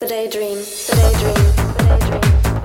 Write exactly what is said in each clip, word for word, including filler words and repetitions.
The daydream, the daydream, the daydream.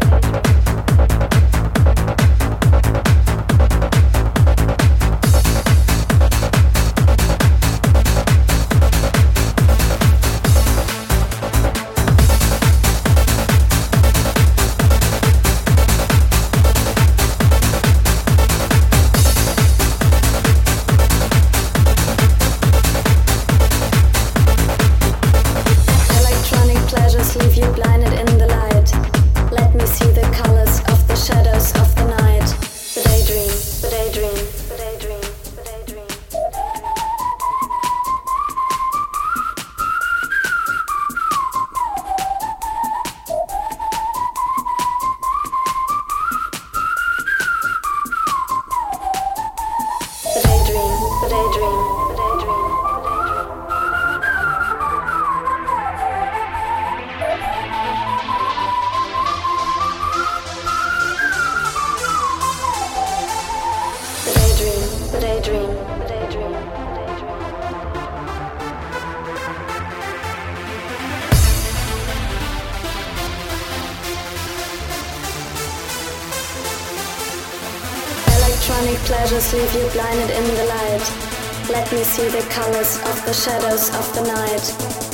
Leave you blinded in the light. Let me see the colors of the shadows of the night. The daydream, the daydream, the daydream, the daydream. The daydream, the daydream, the daydream. The daydream, the daydream, the daydream. Electronic pleasures leave you blinded in the light. Let me see the colors of the shadows of the night.